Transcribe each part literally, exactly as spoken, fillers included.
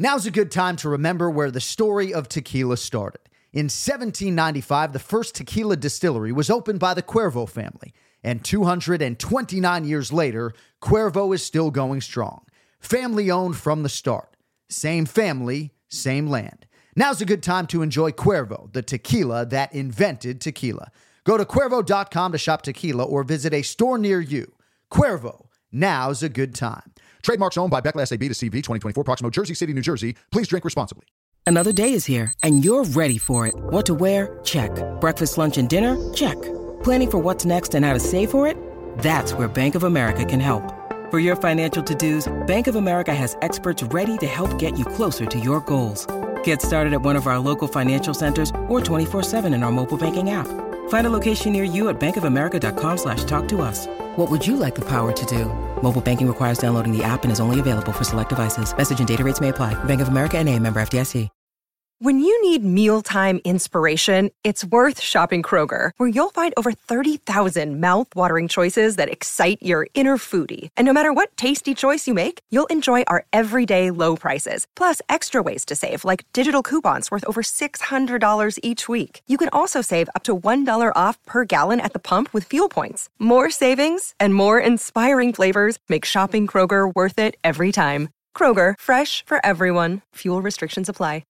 Now's a good time to remember where the story of tequila started. In seventeen ninety-five, the first tequila distillery was opened by the Cuervo family, and two hundred twenty-nine years later, Cuervo is still going strong. Family-owned from the start. Same family, same land. Now's a good time to enjoy Cuervo, the tequila that invented tequila. Go to Cuervo dot com to shop tequila or visit a store near you. Cuervo, now's a good time. Trademarks owned by Beckley S A B to C V twenty twenty-four, Proximo, Jersey City, New Jersey. Please drink responsibly. Another day is here, and you're ready for it. What to wear? Check. Breakfast, lunch, and dinner? Check. Planning for what's next and how to save for it? That's where Bank of America can help. For your financial to-dos, Bank of America has experts ready to help get you closer to your goals. Get started at one of our local financial centers or twenty-four seven in our mobile banking app. Find a location near you at bankofamerica.com slash talk to us. What would you like the power to do? Mobile banking requires downloading the app and is only available for select devices. Message and data rates may apply. Bank of America N A, member F D I C. When you need mealtime inspiration, it's worth shopping Kroger, where you'll find over thirty thousand mouth-watering choices that excite your inner foodie. And no matter what tasty choice you make, you'll enjoy our everyday low prices, plus extra ways to save, like digital coupons worth over six hundred dollars each week. You can also save up to one dollar off per gallon at the pump with fuel points. More savings and more inspiring flavors make shopping Kroger worth it every time. Kroger, fresh for everyone. Fuel restrictions apply.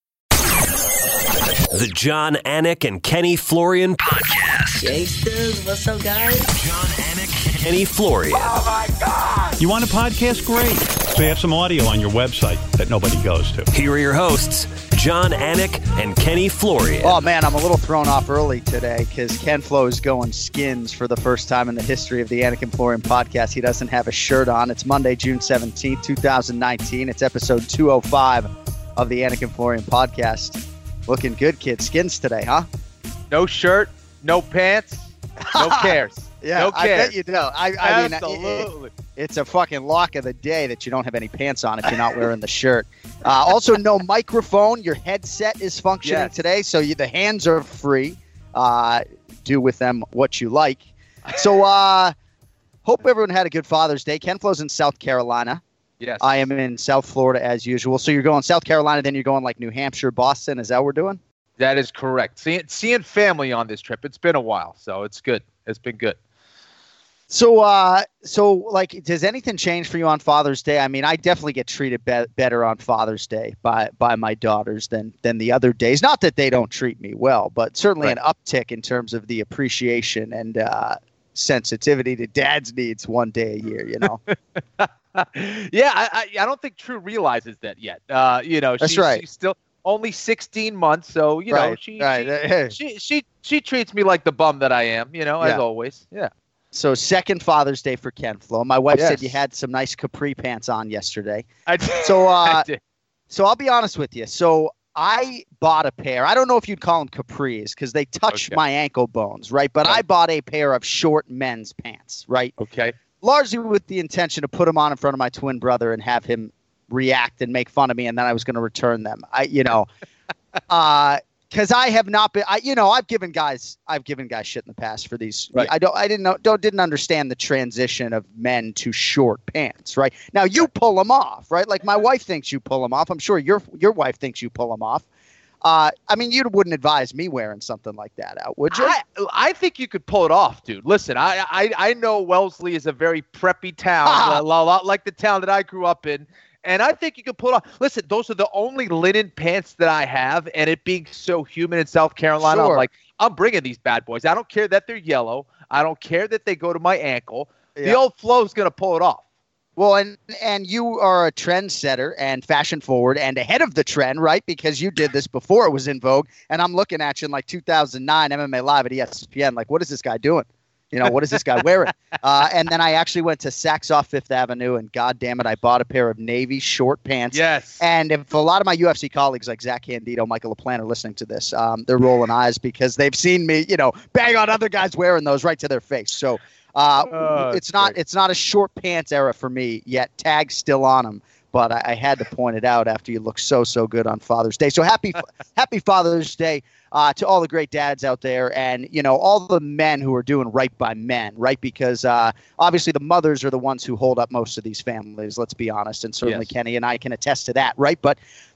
The John Anik and Kenny Florian podcast. Gangsters, what's up, guys? John Anik, Kenny Florian. Oh, my God! You want a podcast? Great. So you have some audio on your website that nobody goes to. Here are your hosts, John Anik and Kenny Florian. Oh, man, I'm a little thrown off early today because Ken Flo is going skins for the first time in the history of the Anik and Florian podcast. He doesn't have a shirt on. It's Monday, June seventeenth, twenty nineteen. It's episode two oh five of the Anik and Florian podcast. Looking good, kid. Skins today, huh? No shirt, no pants, no cares. yeah, no cares. I bet you do. I, I mean, Absolutely. It, it, it's a fucking lock of the day that you don't have any pants on if you're not wearing the shirt. Uh, also, no microphone. Your headset is functioning yes. today, so you, the hands are free. Uh, do with them what you like. So, uh, hope everyone had a good Father's Day. Ken Flo's in South Carolina. Yes. I am in South Florida as usual. So you're going South Carolina, then you're going like New Hampshire, Boston. Is that what we're doing? That is correct. Seeing, seeing family on this trip. It's been a while, so it's good. It's been good. So, uh, so like, does anything change for you on Father's Day? I mean, I definitely get treated be- better on Father's Day by by my daughters than than the other days. Not that they don't treat me well, but certainly right. an uptick in terms of the appreciation and uh, sensitivity to dad's needs one day a year, you know? yeah, I, I I don't think True realizes that yet. Uh, you know, That's she's, right. she's still only sixteen months, so you right, know, she, right. she, she she she treats me like the bum that I am. You know, yeah. as always. Yeah. So second Father's Day for Ken Flo. My wife yes. said you had some nice capri pants on yesterday. I did. So, uh, I did. so I'll be honest with you. So I bought a pair. I don't know if you'd call them capris because they touch Okay. my ankle bones, right? But Right. I bought a pair of short men's pants, right? Okay. Largely with the intention to put them on in front of my twin brother and have him react and make fun of me, and then I was going to return them. I, you know, uh, because I have not been, I, you know, I've given guys, I've given guys shit in the past for these. Right. I don't, I didn't know, don't, didn't understand the transition of men to short pants, right? Now you pull them off, right? Like my wife thinks you pull them off. I'm sure your your wife thinks you pull them off. Uh, I mean, you wouldn't advise me wearing something like that out, would you? I, I think you could pull it off, dude. Listen, I I, I know Wellesley is a very preppy town, Ah. a lot like the town that I grew up in. And I think you can pull it off. Listen, those are the only linen pants that I have. And it being so humid in South Carolina, Sure. I'm like, I'm bringing these bad boys. I don't care that they're yellow. I don't care that they go to my ankle. Yeah. The old Flo's going to pull it off. Well, and and you are a trendsetter and fashion forward and ahead of the trend, right? Because you did this before it was in vogue. And I'm looking at you in like two thousand nine M M A Live at E S P N. Like, what is this guy doing? You know, what is this guy wearing? Uh, and then I actually went to Saks off Fifth Avenue, and God damn it, I bought a pair of navy short pants. Yes. And if a lot of my U F C colleagues like Zach Candido, Michael LaPlante are listening to this, um, they're rolling eyes because they've seen me, you know, bang on other guys wearing those right to their face. So uh, Oh, it's not great. it's not a short pants era for me yet. Tags still on them. But I, I had to point it out after you look so, so good on Father's Day. So happy happy Father's Day uh, to all the great dads out there and, you know, all the men who are doing right by men, right? Because uh, obviously the mothers are the ones who hold up most of these families, let's be honest. And certainly Yes. Kenny and I can attest to that, right? But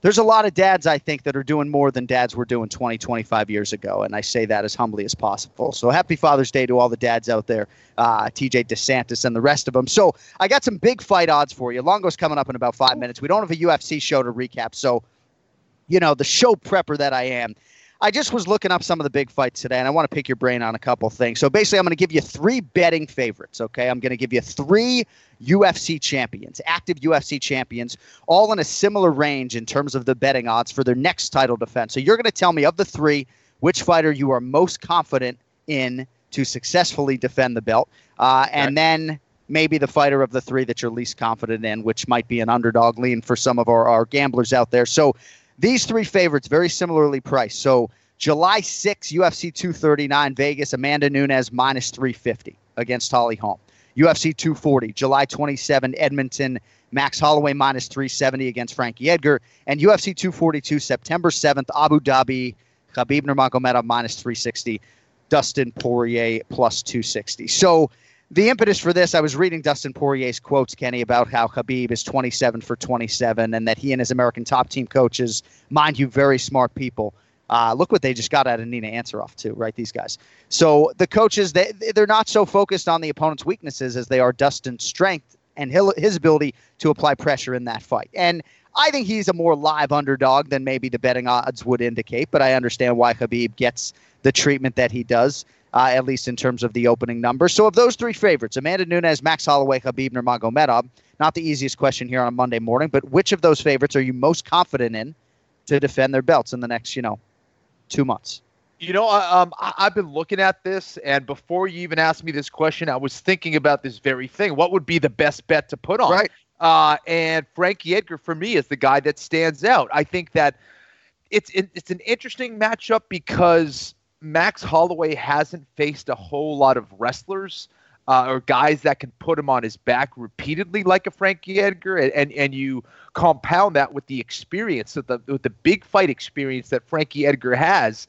there's a lot of dads, I think, that are doing more than dads were doing twenty, twenty-five years ago. And I say that as humbly as possible. So happy Father's Day to all the dads out there, uh, T J DeSantis and the rest of them. So I got some big fight odds for you. Longo's coming up in about five minutes. We don't have a U F C show to recap. So, you know, the show prepper that I am, I just was looking up some of the big fights today, and I want to pick your brain on a couple things. So basically, I'm going to give you three betting favorites, okay? I'm going to give you three U F C champions, active U F C champions, all in a similar range in terms of the betting odds for their next title defense. So you're going to tell me, of the three, which fighter you are most confident in to successfully defend the belt, uh, and okay. then maybe the fighter of the three that you're least confident in, which might be an underdog lean for some of our, our gamblers out there. So these three favorites, very similarly priced. So July sixth, U F C two thirty-nine, Vegas, Amanda Nunes minus three fifty against Holly Holm. U F C two forty, July twenty-seventh, Edmonton, Max Holloway minus three seventy against Frankie Edgar. And U F C two forty-two, September seventh, Abu Dhabi, Khabib Nurmagomedov minus three sixty, Dustin Poirier plus two sixty. So the impetus for this, I was reading Dustin Poirier's quotes, Kenny, about how Khabib is twenty-seven for twenty-seven and that he and his American top team coaches, mind you, very smart people. Uh, look what they just got out of Nina Ansaroff, too, right, these guys. So the coaches, they, they're not so focused on the opponent's weaknesses as they are Dustin's strength and his ability to apply pressure in that fight. And I think he's a more live underdog than maybe the betting odds would indicate, but I understand why Khabib gets the treatment that he does. Uh, at least in terms of the opening number. So of those three favorites, Amanda Nunes, Max Holloway, Khabib Nurmagomedov, not the easiest question here on a Monday morning, but which of those favorites are you most confident in to defend their belts in the next, you know, two months? You know, um, I, I've been looking at this, and before you even asked me this question, I was thinking about this very thing. What would be the best bet to put on? Right. Uh, and Frankie Edgar, for me, is the guy that stands out. I think that it's it, it's an interesting matchup because Max Holloway hasn't faced a whole lot of wrestlers uh, or guys that can put him on his back repeatedly like a Frankie Edgar, and and, and you compound that with the experience, of the, with the big fight experience that Frankie Edgar has.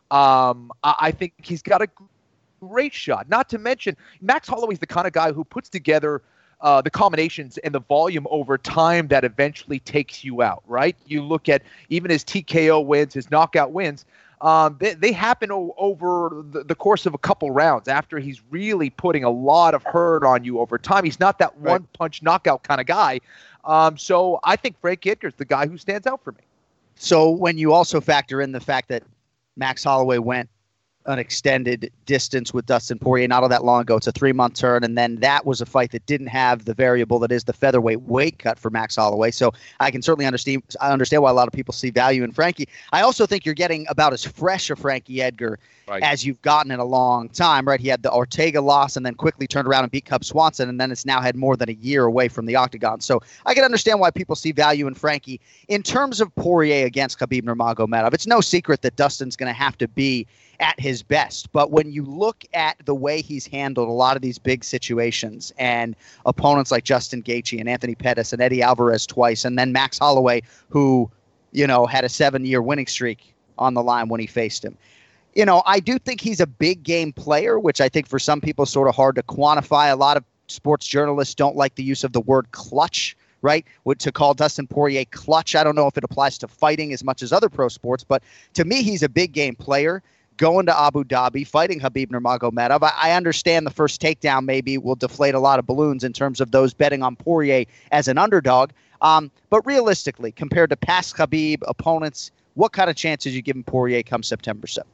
Um, I, I think he's got a great shot. Not to mention, Max Holloway's the kind of guy who puts together uh, the combinations and the volume over time that eventually takes you out, right? You look at even his T K O wins, his knockout wins. Um, they, they happen o- over the, the course of a couple rounds after he's really putting a lot of hurt on you over time. He's not that right. one-punch knockout kind of guy. Um, so I think Frank Edgar's the guy who stands out for me. So when you also factor in the fact that Max Holloway went an extended distance with Dustin Poirier not all that long ago. It's a three-month turn, and then that was a fight that didn't have the variable that is the featherweight weight cut for Max Holloway. So I can certainly understand I understand why a lot of people see value in Frankie. I also think you're getting about as fresh a Frankie Edgar right. as you've gotten in a long time, right? He had the Ortega loss and then quickly turned around and beat Cub Swanson, and then it's now had more than a year away from the octagon. So I can understand why people see value in Frankie. In terms of Poirier against Khabib Nurmagomedov, it's no secret that Dustin's going to have to be at his best. But when you look at the way he's handled a lot of these big situations and opponents like Justin Gaethje and Anthony Pettis and Eddie Alvarez twice, and then Max Holloway, who, you know, had a seven-year winning streak on the line when he faced him. You know, I do think he's a big game player, which I think for some people is sort of hard to quantify. A lot of sports journalists don't like the use of the word clutch, right? To call Dustin Poirier clutch. I don't know if it applies to fighting as much as other pro sports, but to me, he's a big game player. Going to Abu Dhabi, fighting Khabib Nurmagomedov. I, I understand the first takedown maybe will deflate a lot of balloons in terms of those betting on Poirier as an underdog. Um, but realistically, compared to past Khabib opponents, what kind of chances you giving Poirier come September seventh?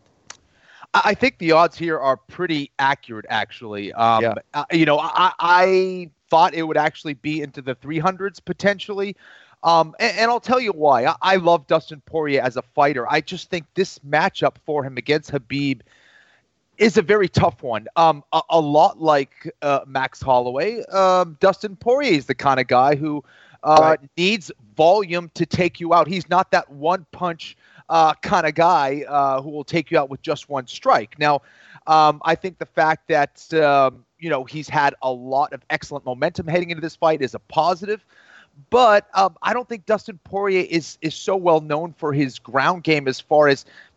I think the odds here are pretty accurate, actually. Um, yeah. uh, you know, I, I thought it would actually be into the three hundreds potentially. Um, and, and I'll tell you why. I, I love Dustin Poirier as a fighter. I just think this matchup for him against Khabib is a very tough one. Um, a, a lot like uh, Max Holloway, um, Dustin Poirier is the kind of guy who uh, right. needs volume to take you out. He's not that one-punch uh, kind of guy uh, who will take you out with just one strike. Now, um, I think the fact that um, you know he's had a lot of excellent momentum heading into this fight is a positive. But um, I don't think Dustin Poirier is is so well known for his ground game as far as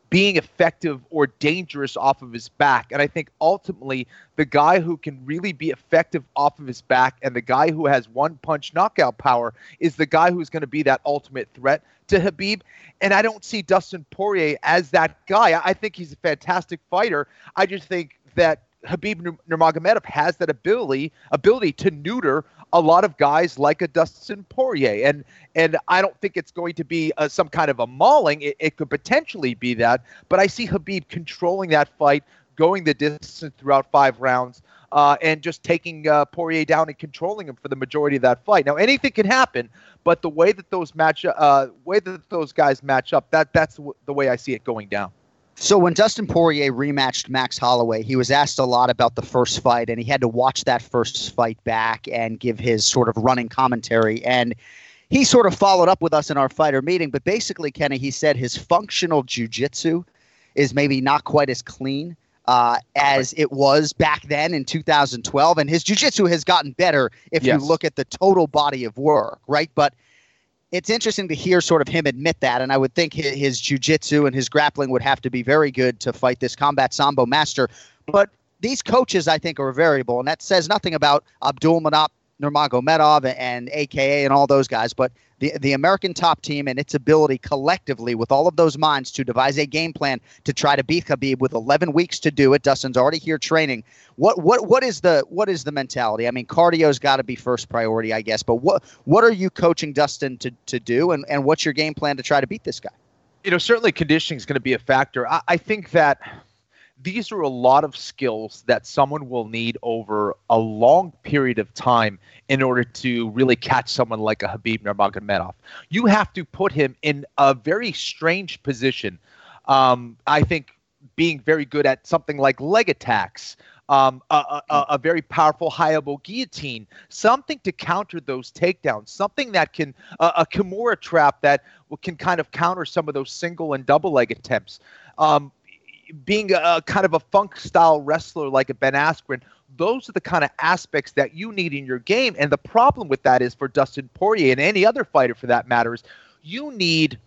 being effective or dangerous off of his back. And I think ultimately the guy who can really be effective off of his back and the guy who has one-punch knockout power is the guy who's going to be that ultimate threat to Khabib. And I don't see Dustin Poirier as that guy. I think he's a fantastic fighter. I just think that Khabib Nurmagomedov has that ability ability to neuter a lot of guys like a Dustin Poirier. And and I don't think it's going to be uh, some kind of a mauling. It, it could potentially be that. But I see Khabib controlling that fight, going the distance throughout five rounds, uh, and just taking uh, Poirier down and controlling him for the majority of that fight. Now, anything can happen, but the way that those match, uh, way that those guys match up, that that's w- the way I see it going down. So when Dustin Poirier rematched Max Holloway, he was asked a lot about the first fight, and he had to watch that first fight back and give his sort of running commentary. And he sort of followed up with us in our fighter meeting. But basically, Kenny, he said his functional jiu-jitsu is maybe not quite as clean uh, as it was back then in two thousand twelve. And his jiu-jitsu has gotten better if yes. you look at the total body of work, right? But it's interesting to hear sort of him admit that, and I would think his, his jiu-jitsu and his grappling would have to be very good to fight this combat sambo master. But these coaches, I think, are a variable, and that says nothing about Abdul Manap Nurmagomedov and A K A and all those guys, but the the American top team and its ability collectively with all of those minds to devise a game plan to try to beat Khabib with eleven weeks to do it. Dustin's already here training. What what what is the what is the mentality? I mean, cardio's got to be first priority, I guess, but what what are you coaching Dustin to to do, and, and what's your game plan to try to beat this guy? You know, certainly conditioning is going to be a factor. I, I think that these are a lot of skills that someone will need over a long period of time in order to really catch someone like a Khabib Nurmagomedov. You have to put him in a very strange position. Um, I think being very good at something like leg attacks, um, a, a, a very powerful high elbow guillotine, something to counter those takedowns, something that can, uh, a Kimura trap that can kind of counter some of those single and double leg attempts. Um, being a, a kind of a funk style wrestler like a Ben Askren, those are the kind of aspects that you need in your game. And the problem with that is for Dustin Poirier and any other fighter for that matter is you need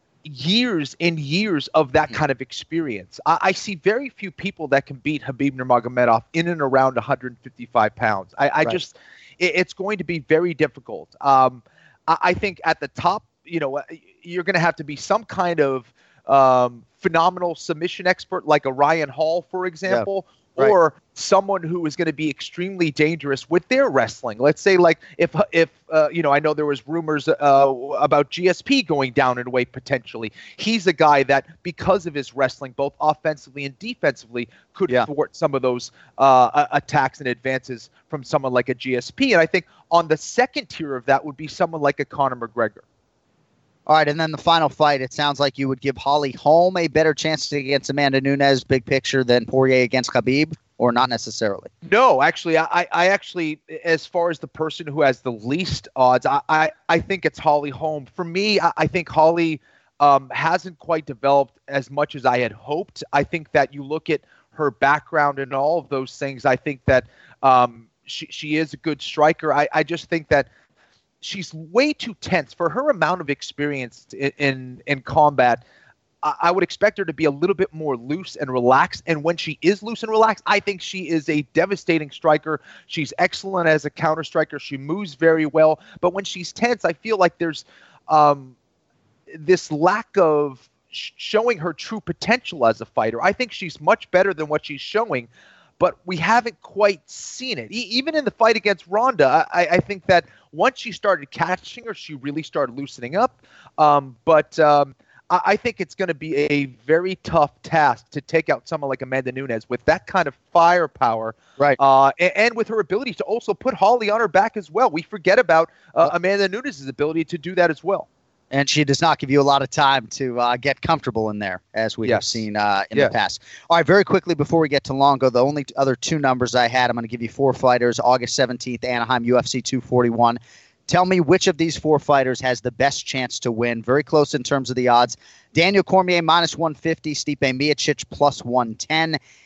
years and years of that kind of experience. I, I see very few people that can beat Khabib Nurmagomedov in and around one hundred fifty-five pounds. I, I right. just, it, it's going to be very difficult. Um, I, I think at the top, you know, you're going to have to be some kind of um, phenomenal submission expert like a Ryan Hall, for example, yeah, right. or someone who is going to be extremely dangerous with their wrestling. Let's say like if, if uh, you know, I know there was rumors uh, about G S P going down in weight potentially. He's a guy that because of his wrestling, both offensively and defensively, could yeah. thwart some of those uh, attacks and advances from someone like a G S P. And I think on the second tier of that would be someone like a Conor McGregor. All right, and then the final fight, it sounds like you would give Holly Holm a better chance against Amanda Nunes, big picture, than Poirier against Khabib, or not necessarily? No, actually, I, I actually, as far as the person who has the least odds, I, I, I think it's Holly Holm. For me, I, I think Holly um, hasn't quite developed as much as I had hoped. I think that you look at her background and all of those things, I think that um, she, she is a good striker. I, I just think that she's way too tense for her amount of experience in in, in combat. I, I would expect her to be a little bit more loose and relaxed. And when she is loose and relaxed, I think she is a devastating striker. She's excellent as a counter striker. She moves very well. But when she's tense, I feel like there's um, this lack of sh- showing her true potential as a fighter. I think she's much better than what she's showing, but we haven't quite seen it. E- even in the fight against Ronda, I, I think that once she started catching her, she really started loosening up. Um, but um, I, I think it's going to be a very tough task to take out someone like Amanda Nunes with that kind of firepower, right? Uh, and, and with her ability to also put Holly on her back as well. We forget about uh, Amanda Nunes' ability to do that as well. And she does not give you a lot of time to uh, get comfortable in there, as we yes. have seen uh, in yes. the past. All right, very quickly before we get to Longo, the only other two numbers I had, I'm going to give you four fighters, August seventeenth, Anaheim, U F C two forty-one. Tell me which of these four fighters has the best chance to win. Very close in terms of the odds. Daniel Cormier, minus one fifty. Stipe Miocic, plus one ten.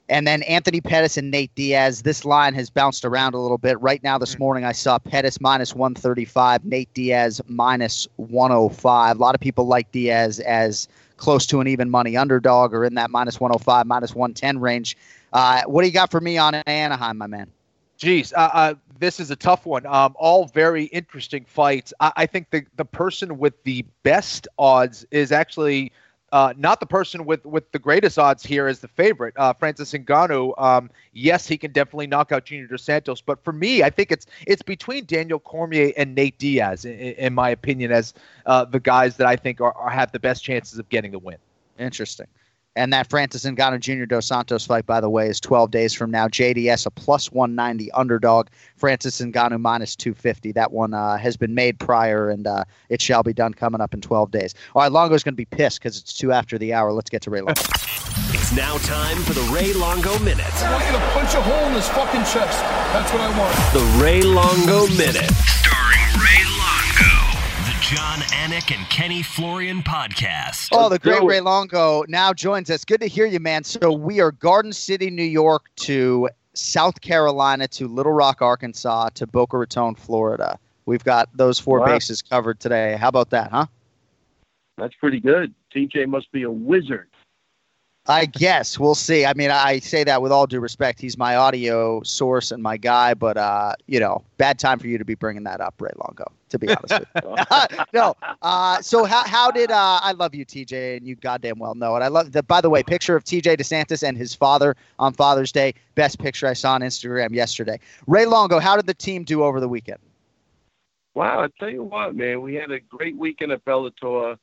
And then Anthony Pettis and Nate Diaz. This line has bounced around a little bit. Right now, this morning, I saw Pettis minus one thirty-five, Nate Diaz minus one oh five. A lot of people like Diaz as close to an even money underdog or in that minus one oh five, minus one ten range. Uh, what do you got for me on Anaheim, my man? Geez, uh, uh, this is a tough one. Um, all very interesting fights. I, I think the, the person with the best odds is actually uh, not the person with, with the greatest odds here as the favorite, uh, Francis Ngannou. Um, yes, he can definitely knock out Junior Dos Santos, but for me, I think it's it's between Daniel Cormier and Nate Diaz, in, in my opinion, as uh, the guys that I think are, are have the best chances of getting the win. Interesting. And that Francis Ngannou Junior Dos Santos fight, by the way, is twelve days from now. J D S a plus one ninety underdog. Francis Ngannou minus two fifty. That one uh, has been made prior, and uh, it shall be done coming up in twelve days. All right, Longo's going to be pissed because it's two after the hour. Let's get to Ray Longo. It's now time for the Ray Longo Minute. I want you to punch a hole in his fucking chest. That's what I want. The Ray Longo Minute. Starring Ray Longo. The John Anik and Kenny Florian podcast. Oh, the great Ray Longo now joins us. Good to hear you, man. So we are Garden City, New York to South Carolina to Little Rock, Arkansas to Boca Raton, Florida. We've got those four Wow. bases covered today. How about that, huh? That's pretty good. T J must be a wizard. I guess we'll see. I mean, I say that with all due respect. He's my audio source and my guy, but uh, you know, bad time for you to be bringing that up, Ray Longo. To be honest with you, no. Uh, so how how did uh, I love you, T J, and you goddamn well know it. I love that. By the way, picture of T J DeSantis and his father on Father's Day. Best picture I saw on Instagram yesterday. Ray Longo, how did the team do over the weekend? Wow, I tell you what, man, we had a great weekend at Bellator.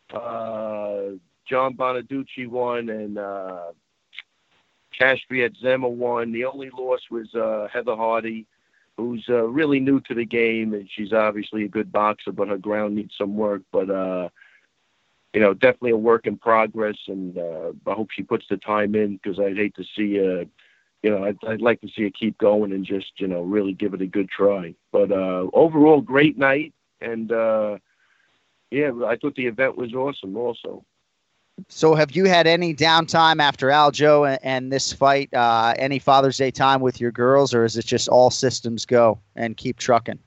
Uh, John Bonaducci won, and uh, Kashfiat Zema won. The only loss was uh, Heather Hardy, who's uh, really new to the game, and she's obviously a good boxer, but her ground needs some work. But, uh, you know, definitely a work in progress, and uh, I hope she puts the time in because I'd hate to see, uh, you know, I'd, I'd like to see her keep going and just, you know, really give it a good try. But uh, overall, great night, and, uh, yeah, I thought the event was awesome also. So have you had any downtime after Aljo and, and this fight, uh, any Father's Day time with your girls, or is it just all systems go and keep trucking?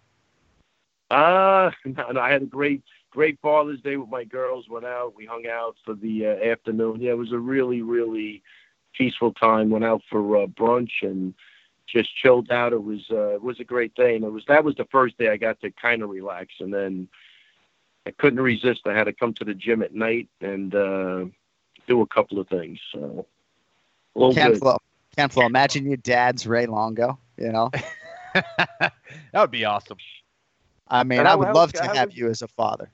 Uh, no, no, I had a great, great Father's Day with my girls. Went out, we hung out for the uh, afternoon. Yeah, it was a really, really peaceful time. Went out for uh, brunch and just chilled out. It was, uh, it was a great day. And it was, that was the first day I got to kind of relax. And then I couldn't resist. I had to come to the gym at night and uh, do a couple of things. So, Ken Flo, Ken Flo, imagine your dad's Ray Longo, you know? That would be awesome. I mean, I would love to have you as a father.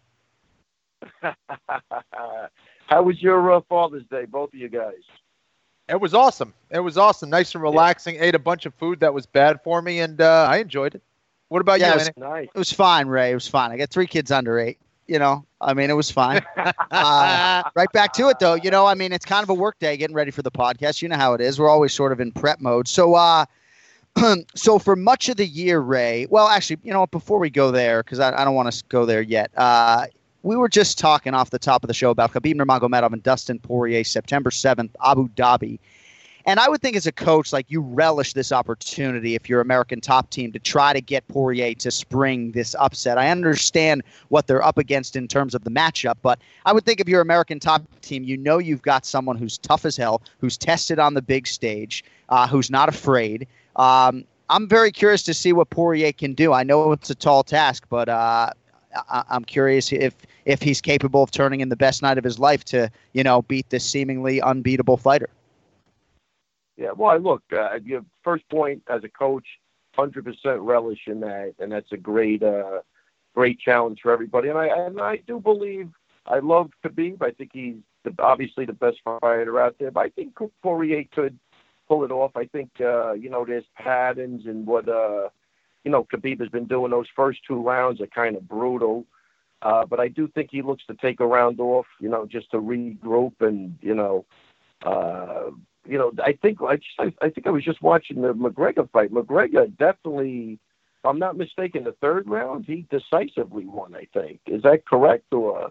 How was your uh, Father's Day, both of you guys? It was awesome. It was awesome. Nice and relaxing. Yeah. Ate a bunch of food that was bad for me, and uh, I enjoyed it. What about yeah, you, it was, nice. It was fine, Ray. It was fine. I got three kids under eight. You know, I mean, it was fine. uh, right back to it, though. You know, I mean, it's kind of a work day getting ready for the podcast. You know how it is. We're always sort of in prep mode. So, uh, so for much of the year, Ray, well, actually, you know, before we go there, because I, I don't want to go there yet, uh, we were just talking off the top of the show about Khabib Nurmagomedov and Dustin Poirier, September seventh, Abu Dhabi. And I would think as a coach, like, you relish this opportunity if you're American top team to try to get Poirier to spring this upset. I understand what they're up against in terms of the matchup, but I would think if you're American top team, you know you've got someone who's tough as hell, who's tested on the big stage, uh, who's not afraid. Um, I'm very curious to see what Poirier can do. I know it's a tall task, but uh, I- I'm curious if if he's capable of turning in the best night of his life to, you know, beat this seemingly unbeatable fighter. Yeah, well, look, uh, your first point as a coach, one hundred percent relish in that, and that's a great, uh, great challenge for everybody. And I and I do believe I love Khabib. I think he's the, obviously the best fighter out there. But I think Poirier could pull it off. I think uh, you know there's patterns in what uh, you know Khabib has been doing. Those first two rounds are kind of brutal. Uh, but I do think he looks to take a round off, you know, just to regroup and, you know, uh, you know, I think I, just, I, I think I was just watching the McGregor fight. McGregor definitely, if I'm not mistaken, the third round, he decisively won, I think. Is that correct? Or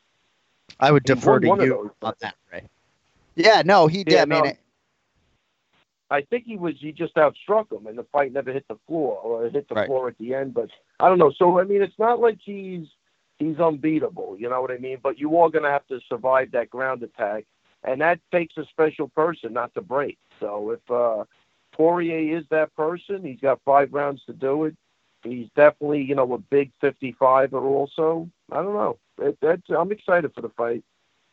I would defer to you on that, Ray. Yeah, no, he did. Yeah, I mean, no. it, I think he was he just outstruck him, and the fight never hit the floor or hit the Right. floor at the end. But I don't know. So I mean, it's not like he's he's unbeatable. You know what I mean? But you are going to have to survive that ground attack, and that takes a special person not to break. So if uh, Poirier is that person, he's got five rounds to do it. He's definitely, you know, a big fifty-five-er also. I don't know. It, that's, I'm excited for the fight.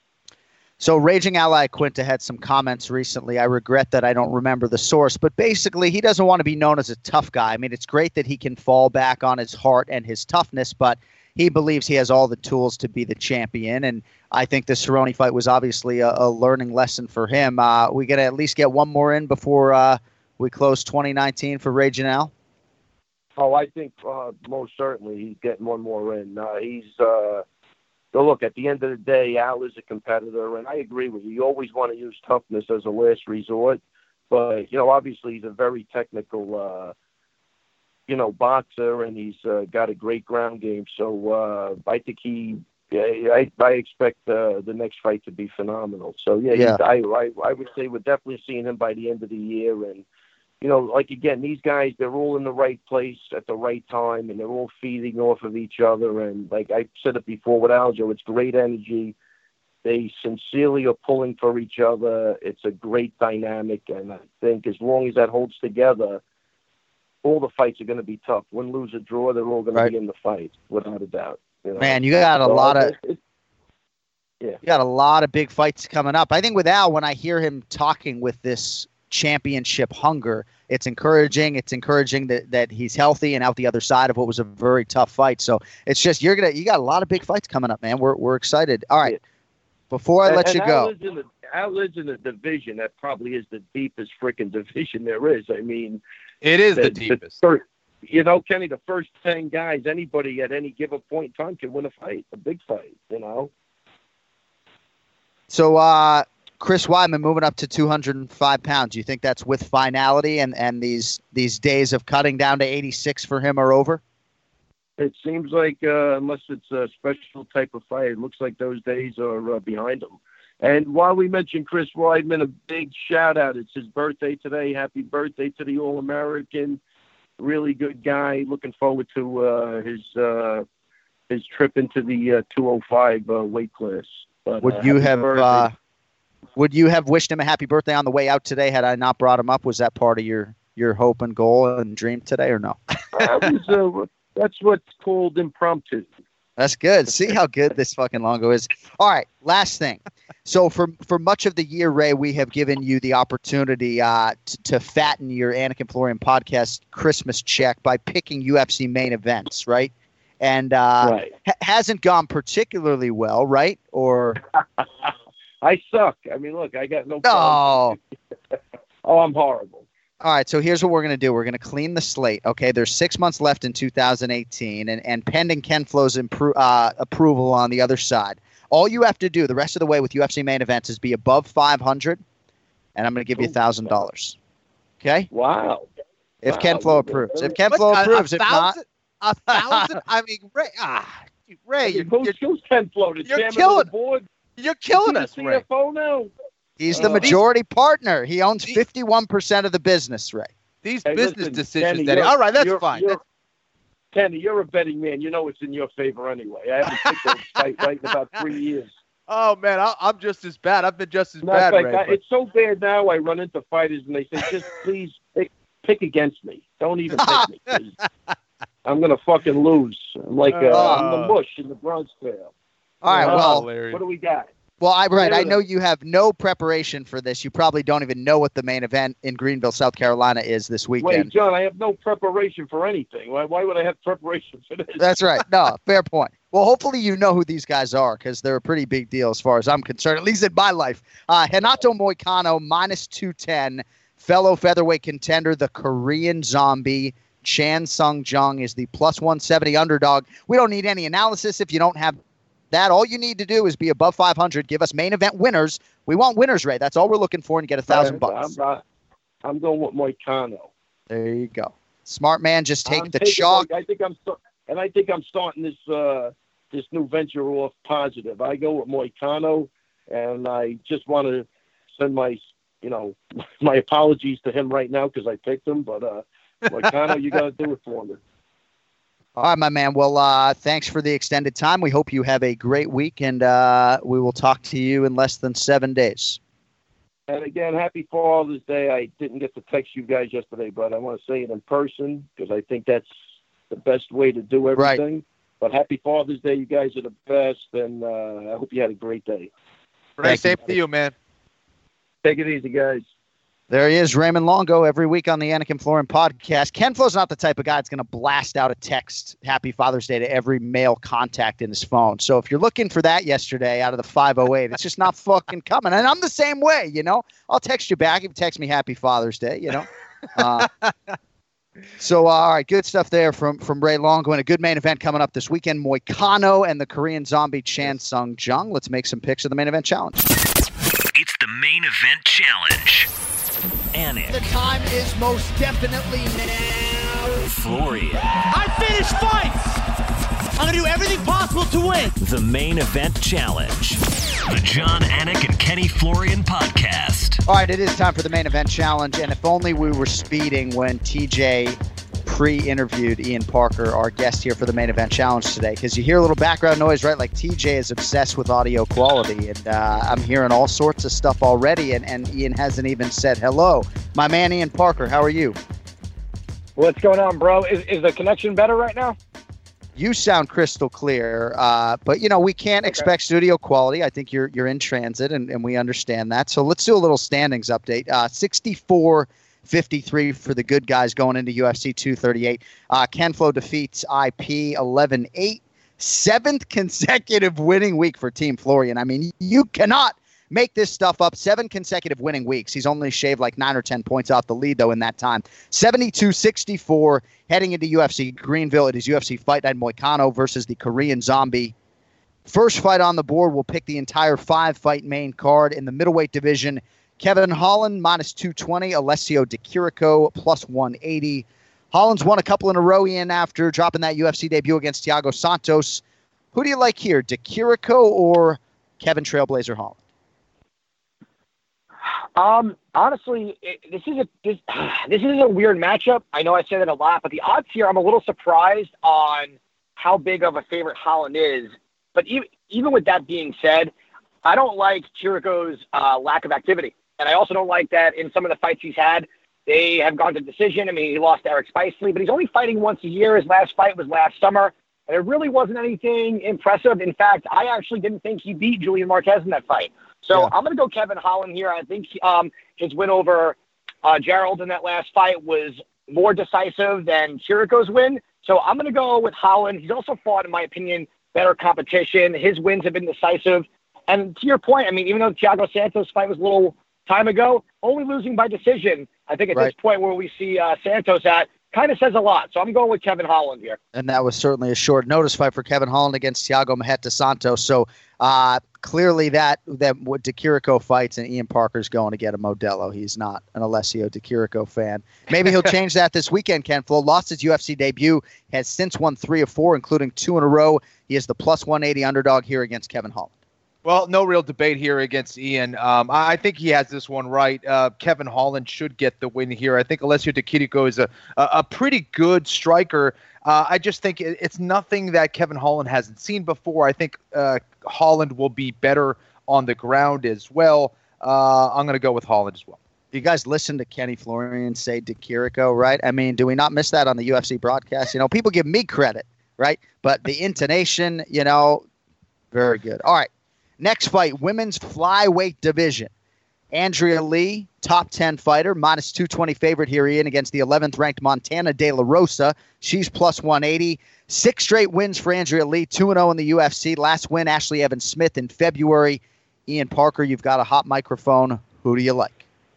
So Raging Ally Quinta had some comments recently. I regret that I don't remember the source, but basically he doesn't want to be known as a tough guy. I mean, it's great that he can fall back on his heart and his toughness, but he believes he has all the tools to be the champion. And I think the Cerrone fight was obviously a, a learning lesson for him. Uh, we got to at least get one more in before uh, we close twenty nineteen for Raging Al. Oh, I think uh, most certainly he's getting one more in. Uh, he's uh, so look, at the end of the day, Al is a competitor, and I agree with you. You always want to use toughness as a last resort, but you know, obviously he's a very technical, uh, you know, boxer, and he's uh, got a great ground game. So uh, I think he, yeah, I, I expect uh, the next fight to be phenomenal. So yeah, Yeah. He's, I, I, I would say we're definitely seeing him by the end of the year, and. You know, like, again, these guys, they're all in the right place at the right time, and they're all feeding off of each other. And like I said it before with Aljo, it's great energy. They sincerely are pulling for each other. It's a great dynamic. And I think as long as that holds together, all the fights are going to be tough. Win, lose, or draw, they're all going Right. to be in the fight, without a doubt. You know? Man, you got a So, lot I- of it- yeah. you got a lot of big fights coming up. I think with Al, when I hear him talking with this championship hunger, it's encouraging. It's encouraging that, that he's healthy and out the other side of what was a very tough fight. So it's just you're gonna you got a lot of big fights coming up, man. We're we're excited. All right, before I And- let and you Al go, lives in a- Al lives in a division that probably is the deepest freaking division there is. I mean, It is the deepest. first, you know, Kenny, the first ten guys, anybody at any given point in time can win a fight, a big fight, you know. so uh, Chris Weidman moving up to two hundred five pounds. Do you think that's with finality and and these these days of cutting down to eighty-six for him are over? It seems like, uh, unless it's a special type of fight, it looks like those days are uh, behind him. And while we mentioned Chris Weidman, a big shout out. It's his birthday today. Happy birthday to the All-American. Really good guy. Looking forward to uh, his uh, his trip into the uh, two oh five uh, weight class. But, Would uh, you happy have birthday. uh, would you have wished him a happy birthday on the way out today had I not brought him up? Was that part of your your hope and goal and dream today or no? That was, uh, that's what's called impromptu. That's good. See how good this fucking Longo is. All right, last thing. So for for much of the year, Ray, we have given you the opportunity uh, t- to fatten your Anik and Florian podcast Christmas check by picking U F C main events, right? And uh, Right. ha- hasn't gone particularly well, right? Or I suck. I mean, look, I got no no. problem. Oh, I'm horrible. All right, so here's what we're going to do. We're going to clean the slate. Okay, there's six months left in two thousand eighteen, and, and pending Ken Flo's impro- uh, approval on the other side. All you have to do the rest of the way with U F C main events is be above five hundred, and I'm going to give you one thousand dollars. Okay? Wow. If Wow. Ken Flo approves. If Ken What, Flo a- approves. a If not, thousand, a thousand. I mean, Ray, ah, Ray, you're, Who's, you're, who's Ken Flo, the you're chairman killing- of the board? you're killing Is us, he the Ray. C F O now? he's the Uh, majority partner. He owns These- fifty-one percent of the business, Ray. These Hey, business listen, decisions. Kenny, that you're- all right, that's you're- fine. you're- That's- Kenny, you're a betting man. You know it's in your favor anyway. I haven't picked a fight right in about three years. oh man, I, I'm just as bad. I've been just as Matter bad, of Ray. fact, I, but- it's so bad now. I run into fighters and they say, "Just please pick, pick against me. Don't even pick me. 'Cause I'm gonna fucking lose. I'm like uh, I'm the Oh. mush in the Bronx Trail." All right, Uh, well, hilarious. What do we got? well, I right. I Here it know is. you have no preparation for this. You probably don't even know what the main event in Greenville, South Carolina is this Wait, weekend. John, I have no preparation for anything. Why, why would I have preparation for this? That's right. No, fair point. Well, hopefully you know who these guys are because they're a pretty big deal as far as I'm concerned, at least in my life. Uh, Renato Moicano, minus two ten, fellow featherweight contender, the Korean Zombie. Chan Sung Jung is the plus one seventy underdog. We don't need any analysis if you don't have that. All you need to do is be above five hundred. Give us main event winners. We want winners, Ray. That's all we're looking for, and get a thousand bucks. I'm, not, I'm going with Moicano. There you go. Smart man, just take I'm the taking chalk. Moic- I think I'm sta- and I think I'm starting this uh, this new venture off positive. I go with Moicano, and I just want to send my you know, my apologies to him right now because I picked him. But uh, Moicano, you got to do it for me. All right, my man. Well, uh, thanks for the extended time. We hope you have a great week, and uh, we will talk to you in less than seven days. And again, happy Father's Day. I didn't get to text you guys yesterday, but I want to say it in person because I think that's the best way to do everything. Right. But happy Father's Day. You guys are the best, and uh, I hope you had a great day. Right, same to you, man. Take it easy, guys. There he is, Raymond Longo, every week on the Anik and Florian podcast. Ken Flo's not the type of guy that's going to blast out a text, Happy Father's Day, to every male contact in his phone. So if you're looking for that yesterday out of the five oh eight, it's just not fucking coming. And I'm the same way, you know. I'll text you back if you text me Happy Father's Day, you know. Uh, so, uh, all right, good stuff there from, from Ray Longo. And a good main event coming up this weekend, Moicano and the Korean Zombie Chan Sung Jung. Let's make some picks of the main event challenge. It's the main event challenge. Anik. The time is most definitely now. Florian. I finish fights! I'm going to do everything possible to win. The main event challenge. The John Anik and Kenny Florian podcast. All right, it is time for the main event challenge. And if only we were speeding when T J pre-interviewed Ian Parker, our guest here for the main event challenge today, because you hear a little background noise, right? Like T J is obsessed with audio quality, and uh, I'm hearing all sorts of stuff already, and, and Ian hasn't even said hello. My man Ian Parker, how are you? What's going on, bro? Is, is the connection better right now? You sound crystal clear, uh, but, you know, we can't okay. expect studio quality. I think you're you're in transit, and, and we understand that. So let's do a little standings update. Uh, sixty-four fifty-three for the good guys going into U F C two thirty-eight. Uh, Ken Flo defeats I P eleven eight. Seventh consecutive winning week for Team Florian. I mean, you cannot make this stuff up. Seven consecutive winning weeks. He's only shaved like nine or ten points off the lead, though, in that time. seventy-two sixty-four heading into U F C Greenville. It is U F C Fight Night Moicano versus the Korean Zombie. First fight on the board. We'll pick the entire five-fight main card in the middleweight division. Kevin Holland, minus two twenty. Alessio Di Chirico, plus one eighty. Holland's won a couple in a row, Ian, after dropping that U F C debut against Thiago Santos. Who do you like here, Di Chirico or Kevin Trailblazer Holland? Um, honestly, it, this is a this, this is a weird matchup. I know I say that a lot, but the odds here, I'm a little surprised on how big of a favorite Holland is. But even, even with that being said, I don't like Chirico's uh, lack of activity. And I also don't like that in some of the fights he's had, they have gone to decision. I mean, he lost to Eric Spicely, but he's only fighting once a year. His last fight was last summer. And it really wasn't anything impressive. In fact, I actually didn't think he beat Julian Marquez in that fight. So yeah. I'm going to go Kevin Holland here. I think um, his win over uh, Gerald in that last fight was more decisive than Chirico's win. So I'm going to go with Holland. He's also fought, in my opinion, better competition. His wins have been decisive. And to your point, I mean, even though the Thiago Santos fight was a little time ago, only losing by decision, I think at right. this point where we see uh, Santos at, kind of says a lot. So I'm going with Kevin Holland here. And that was certainly a short notice fight for Kevin Holland against Thiago Maheta Santos. So uh, clearly that that what Di Chirico fights, and Ian Parker's going to get a Modelo. He's not an Alessio Di Chirico fan. Maybe he'll change that this weekend, Ken Flo. Lost his U F C debut, has since won three of four, including two in a row. He is the plus one eighty underdog here against Kevin Holland. Well, no real debate here against Ian. Um, I think he has this one right. Uh, Kevin Holland should get the win here. I think Alessio Di Chirico is a, a, a pretty good striker. Uh, I just think it, it's nothing that Kevin Holland hasn't seen before. I think uh, Holland will be better on the ground as well. Uh, I'm going to go with Holland as well. You guys listen to Kenny Florian say Di Chirico, right? I mean, do we not miss that on the U F C broadcast? You know, people give me credit, right? But the intonation, you know, very good. All right. Next fight, women's flyweight division. Andrea Lee, top ten fighter, minus two twenty favorite here, Ian, against the eleventh ranked Montana De La Rosa. She's plus one eighty. Six straight wins for Andrea Lee, two and oh in the U F C. Last win, Ashley Evans Smith in February. Ian Parker, you've got a hot microphone. Who do you like?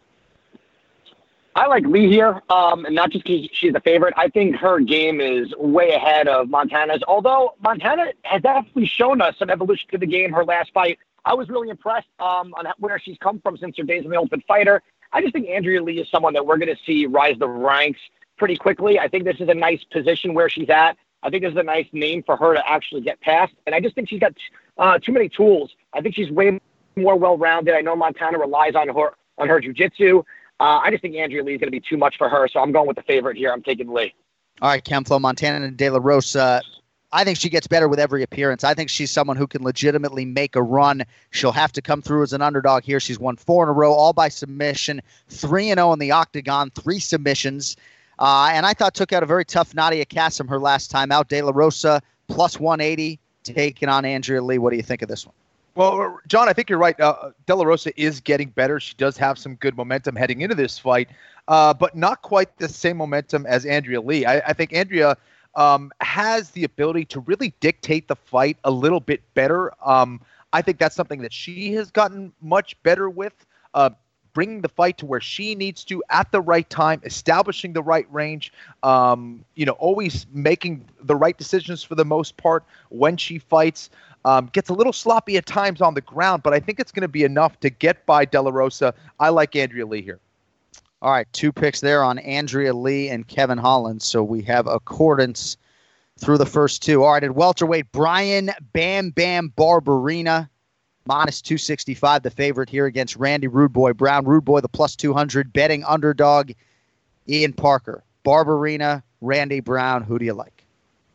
I like Lee here, um, and not just because she's the favorite. I think her game is way ahead of Montana's, although Montana has definitely shown us some evolution to the game. Her last fight, I was really impressed um, on where she's come from since her days in the Ultimate Fighter. I just think Andrea Lee is someone that we're going to see rise the ranks pretty quickly. I think this is a nice position where she's at. I think this is a nice name for her to actually get past, and I just think she's got uh, too many tools. I think she's way more well-rounded. I know Montana relies on her on her jiu-jitsu. Uh, I just think Andrea Lee is going to be too much for her, so I'm going with the favorite here. I'm taking Lee. All right, Ken Flo, Montana De La Rosa. I think she gets better with every appearance. I think she's someone who can legitimately make a run. She'll have to come through as an underdog here. She's won four in a row, all by submission, three and oh in the octagon, three submissions. Uh, and I thought took out a very tough Nadia Kassem her last time out. De La Rosa, plus one eighty, taking on Andrea Lee. What do you think of this one? Well, John, I think you're right. Uh, De La Rosa is getting better. She does have some good momentum heading into this fight, uh, but not quite the same momentum as Andrea Lee. I, I think Andrea um, has the ability to really dictate the fight a little bit better. Um, I think that's something that she has gotten much better with, uh, bringing the fight to where she needs to at the right time, establishing the right range, um, you know, always making the right decisions for the most part when she fights. Um, gets a little sloppy at times on the ground, but I think it's going to be enough to get by De La Rosa. I like Andrea Lee here. All right, two picks there on Andrea Lee and Kevin Holland. So we have accordance through the first two. All right, at welterweight, Brian Bam Bam Barberena, minus two sixty-five, the favorite here against Randy Rude Boy Brown. Rude Boy, the plus two hundred, betting underdog, Ian Parker. Barberena, Randy Brown, who do you like?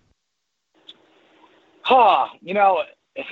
Huh, you know,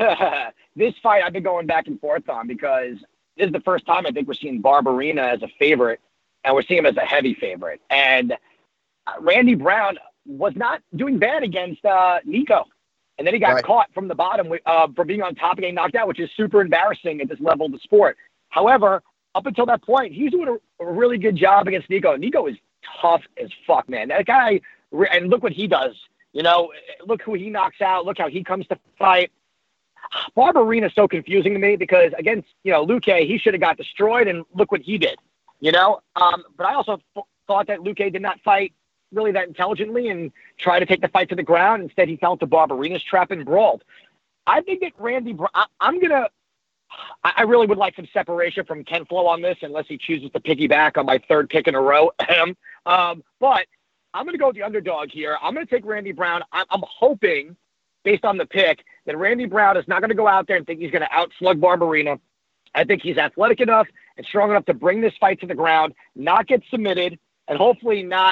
this fight I've been going back and forth on because this is the first time I think we're seeing Barberena as a favorite, and we're seeing him as a heavy favorite. And uh, Randy Brown was not doing bad against uh, Nico. And then he got right. caught from the bottom uh, for being on top and getting knocked out, which is super embarrassing at this level of the sport. However, up until that point, he's doing a, a really good job against Nico. Nico is tough as fuck, man. That guy, and look what he does. You know, look who he knocks out. Look how he comes to fight. Barberena is so confusing to me because against, you know, Luque, he should have got destroyed, and look what he did, you know? Um, but I also th- thought that Luque did not fight really that intelligently and try to take the fight to the ground. Instead, he fell into Barberena's trap and brawled. I think that Randy, I- I'm going to, I really would like some separation from Ken Flo on this, unless he chooses to piggyback on my third pick in a row. um, but I'm going to go with the underdog here. I'm going to take Randy Brown. I'm, I'm hoping, based on the pick, that Randy Brown is not going to go out there and think he's going to outslug Barberena. I think he's athletic enough and strong enough to bring this fight to the ground, not get submitted, and hopefully not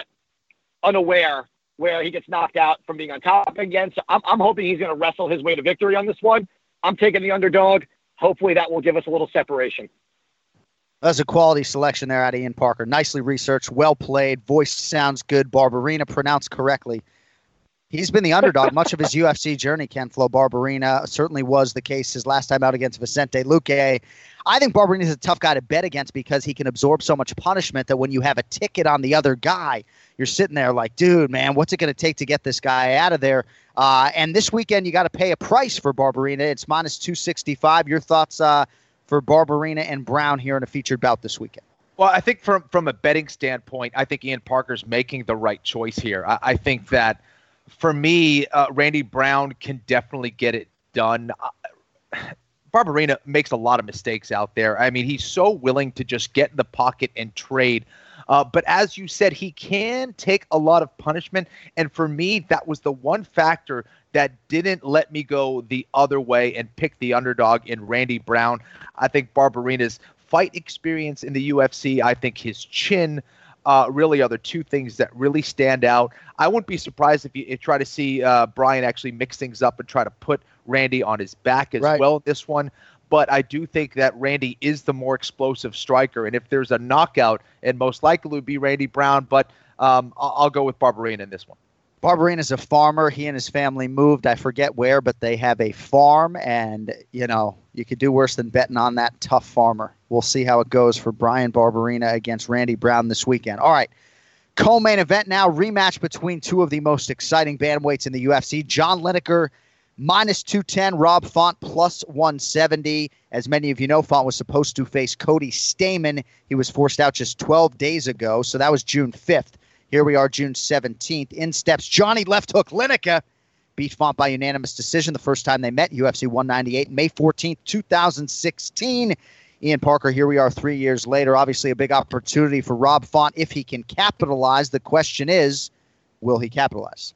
unaware where he gets knocked out from being on top again. So I'm, I'm hoping he's going to wrestle his way to victory on this one. I'm taking the underdog. Hopefully that will give us a little separation. That's a quality selection there out of Ian Parker. Nicely researched, well played, voice sounds good. Barberena pronounced correctly. He's been the underdog much of his U F C journey, Ken Flo. Barberena certainly was the case his last time out against Vicente Luque. I think Barberena is a tough guy to bet against because he can absorb so much punishment that when you have a ticket on the other guy, you're sitting there like, dude, man, what's it going to take to get this guy out of there? Uh, and this weekend, you got to pay a price for Barberena. It's minus two sixty-five. Your thoughts uh, for Barberena and Brown here in a featured bout this weekend? Well, I think from, from a betting standpoint, I think Ian Parker's making the right choice here. I, I think that for me, uh, Randy Brown can definitely get it done. Uh, Barberena makes a lot of mistakes out there. I mean, he's so willing to just get in the pocket and trade. Uh, but as you said, he can take a lot of punishment. And for me, that was the one factor that didn't let me go the other way and pick the underdog in Randy Brown. I think Barberena's fight experience in the U F C, I think his chin, Uh, really are the two things that really stand out. I wouldn't be surprised if you, you try to see uh, Brian actually mix things up and try to put Randy on his back as right. well in this one. But I do think that Randy is the more explosive striker. And if there's a knockout, it most likely would be Randy Brown. But um, I'll, I'll go with Barberena in this one. Barberena is a farmer. He and his family moved. I forget where, but they have a farm. And, you know, you could do worse than betting on that tough farmer. We'll see how it goes for Brian Barberena against Randy Brown this weekend. All right. Co-main event now. Rematch between two of the most exciting bantamweights in the U F C. John Lineker, minus two ten. Rob Font, plus one seventy. As many of you know, Font was supposed to face Cody Stamann. He was forced out just twelve days ago, so that was June fifth. Here we are, June seventeenth. In steps Johnny Left Hook Lineker. Beat Font by unanimous decision the first time they met, U F C one ninety-eight, May fourteenth, two thousand sixteen. Ian Parker, here we are three years later. Obviously a big opportunity for Rob Font if he can capitalize. The question is, will he capitalize?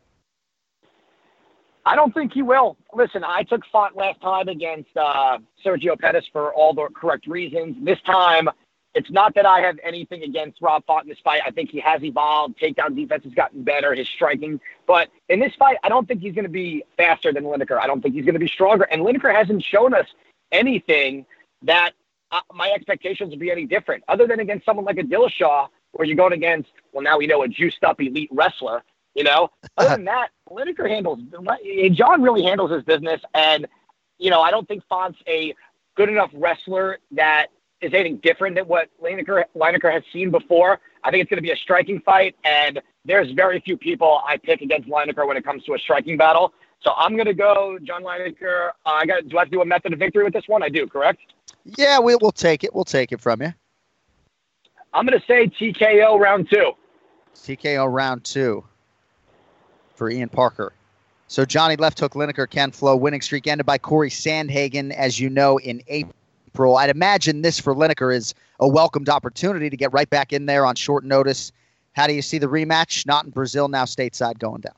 I don't think he will. Listen, I took Font last time against uh, Sergio Pettis for all the correct reasons. This time, it's not that I have anything against Rob Font in this fight. I think he has evolved. Takedown defense has gotten better, his striking. But in this fight, I don't think he's going to be faster than Lineker. I don't think he's going to be stronger. And Lineker hasn't shown us anything that uh, my expectations would be any different, other than against someone like a Dillashaw, where you're going against, well, now we know a juiced-up elite wrestler, you know? Other than that, Lineker handles – John really handles his business. And, you know, I don't think Font's a good enough wrestler that – is anything different than what Lineker, Lineker has seen before. I think it's going to be a striking fight, and there's very few people I pick against Lineker when it comes to a striking battle. So I'm going to go John Lineker. Uh, I got. Do I have to do a method of victory with this one? I do, correct? Yeah, we, we'll take it. We'll take it from you. I'm going to say T K O round two. T K O round two for Ian Parker. So Johnny left hook Lineker, Ken Flo. Winning streak ended by Corey Sandhagen, as you know, in April. I'd imagine this for Lineker is a welcomed opportunity to get right back in there on short notice. How do you see the rematch? Not in Brazil, now stateside, going down.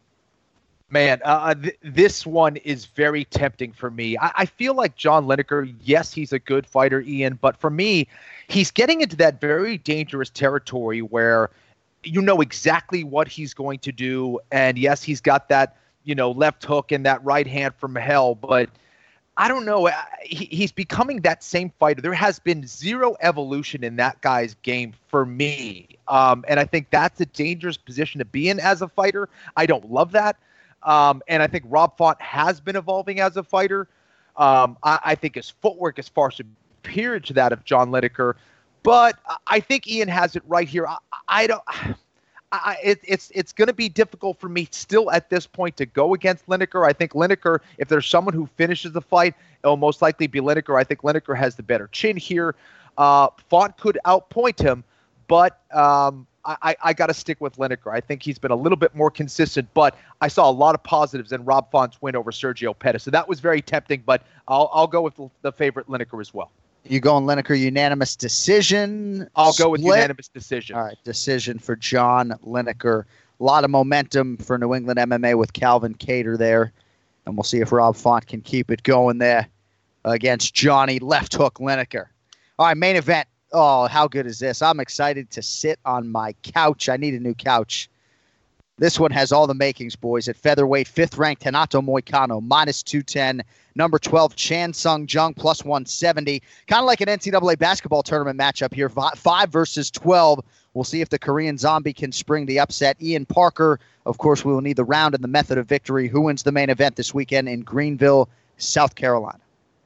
Man, uh, th- this one is very tempting for me. I-, I feel like John Lineker, yes, he's a good fighter, Ian, but for me, he's getting into that very dangerous territory where you know exactly what he's going to do. And yes, he's got that, you know, left hook and that right hand from hell, but I don't know. He, he's becoming that same fighter. There has been zero evolution in that guy's game for me. Um, and I think that's a dangerous position to be in as a fighter. I don't love that. Um, and I think Rob Font has been evolving as a fighter. Um, I, I think his footwork is far superior to that of John Lineker. But I think Ian has it right here. I, I don't... I, it, it's it's going to be difficult for me still at this point to go against Lineker. I think Lineker, if there's someone who finishes the fight, it'll most likely be Lineker. I think Lineker has the better chin here. Uh, Font could outpoint him, but um, I, I, I got to stick with Lineker. I think he's been a little bit more consistent, but I saw a lot of positives in Rob Font's win over Sergio Pettis. So that was very tempting, but I'll, I'll go with the favorite Lineker as well. You going Lineker unanimous decision? I'll go with split. Unanimous decision. All right, decision for John Lineker. A lot of momentum for New England M M A with Calvin Kattar there. And we'll see if Rob Font can keep it going there against Johnny Left Hook Lineker. All right, main event. Oh, how good is this? I'm excited to sit on my couch. I need a new couch. This one has all the makings, boys. At featherweight, fifth-ranked Renato Moicano, minus two ten. Number twelve, Chan Sung Jung, plus one seventy. Kind of like an N C double A basketball tournament matchup here. Five versus twelve. We'll see if the Korean Zombie can spring the upset. Ian Parker, of course, we will need the round and the method of victory. Who wins the main event this weekend in Greenville, South Carolina?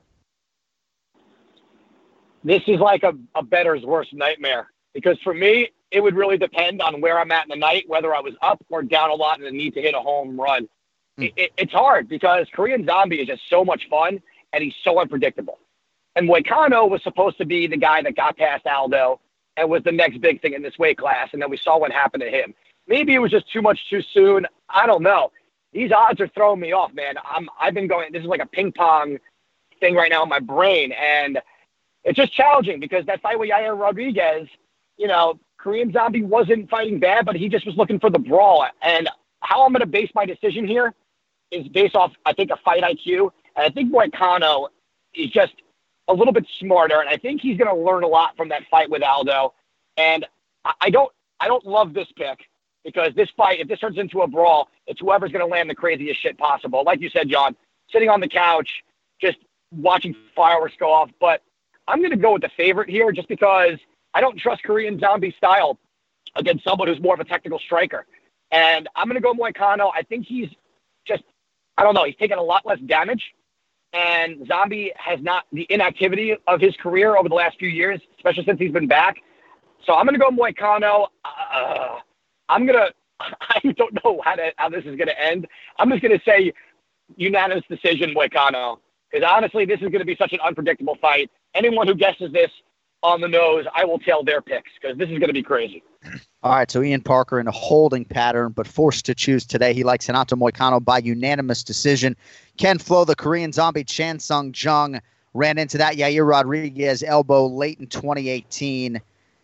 This is like a, a bettor's worst nightmare. Because for me, it would really depend on where I'm at in the night, whether I was up or down a lot and I need to hit a home run. Mm. It, it, it's hard because Korean Zombie is just so much fun, and he's so unpredictable. And Moicano was supposed to be the guy that got past Aldo and was the next big thing in this weight class, and then we saw what happened to him. Maybe it was just too much too soon. I don't know. These odds are throwing me off, man. I'm, I've been going – this is like a ping pong thing right now in my brain, and it's just challenging because that fight with Yair Rodriguez – you know, Korean Zombie wasn't fighting bad, but he just was looking for the brawl. And how I'm going to base my decision here is based off, I think, a fight I Q. And I think Moicano is just a little bit smarter, and I think he's going to learn a lot from that fight with Aldo. And I don't, I don't love this pick because this fight, if this turns into a brawl, it's whoever's going to land the craziest shit possible. Like you said, John, sitting on the couch, just watching fireworks go off. But I'm going to go with the favorite here just because I don't trust Korean Zombie style against someone who's more of a technical striker. And I'm going to go Moicano. I think he's just, I don't know, he's taken a lot less damage. And Zombie has not the inactivity of his career over the last few years, especially since he's been back. So I'm going to go Moicano. Uh, I'm going to, I don't know how, to, how this is going to end. I'm just going to say unanimous decision Moicano. Because honestly, this is going to be such an unpredictable fight. Anyone who guesses this on the nose, I will tell their picks because this is going to be crazy. All right, so Ian Parker in a holding pattern, but forced to choose today. He likes Renato Moicano by unanimous decision. Ken Flo, the Korean Zombie, Chan Sung Jung, ran into that Yair Rodriguez elbow late in twenty eighteen.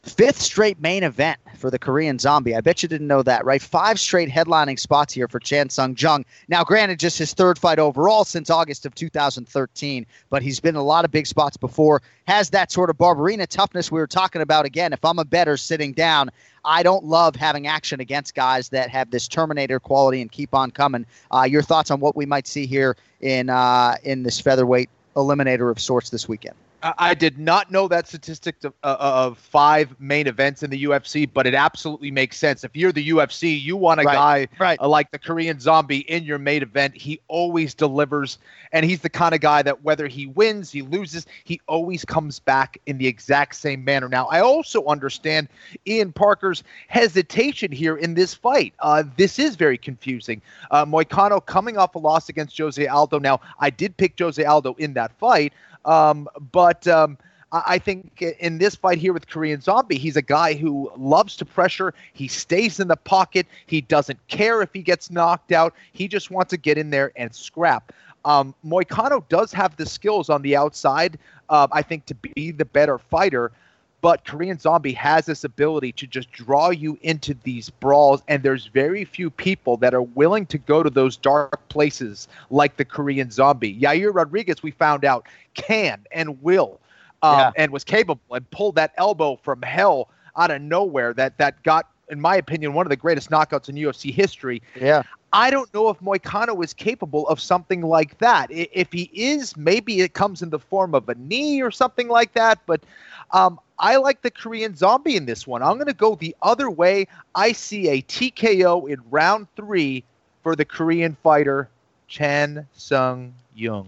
Fifth straight main event for the Korean Zombie. I bet you didn't know that, right? Five straight headlining spots here for Chan Sung Jung. Now, granted, just his third fight overall since August of two thousand thirteen, but he's been in a lot of big spots before. Has that sort of Barberina toughness we were talking about. Again, if I'm a bettor sitting down, I don't love having action against guys that have this Terminator quality and keep on coming. Uh, your thoughts on what we might see here in uh, in this featherweight eliminator of sorts this weekend? I did not know that statistic of, uh, of five main events in the U F C, but it absolutely makes sense. If you're the U F C, you want a right, guy right. Uh, like the Korean Zombie in your main event. He always delivers, and he's the kind of guy that whether he wins, he loses, he always comes back in the exact same manner. Now, I also understand Ian Parker's hesitation here in this fight. Uh, this is very confusing. Uh, Moicano coming off a loss against Jose Aldo. Now, I did pick Jose Aldo in that fight. Um, but um, I think in this fight here with Korean Zombie, he's a guy who loves to pressure. He stays in the pocket. He doesn't care if he gets knocked out. He just wants to get in there and scrap. Um, Moicano does have the skills on the outside, uh, I think, to be the better fighter. But Korean Zombie has this ability to just draw you into these brawls, and there's very few people that are willing to go to those dark places like the Korean Zombie. Yair Rodriguez, we found out, can and will, um, yeah. and was capable and pulled that elbow from hell out of nowhere that that got, in my opinion, one of the greatest knockouts in U F C history. Yeah. I don't know if Moicano is capable of something like that. If he is, maybe it comes in the form of a knee or something like that. But um, I like the Korean Zombie in this one. I'm going to go the other way. I see a T K O in round three for the Korean fighter, Chan Sung Jung.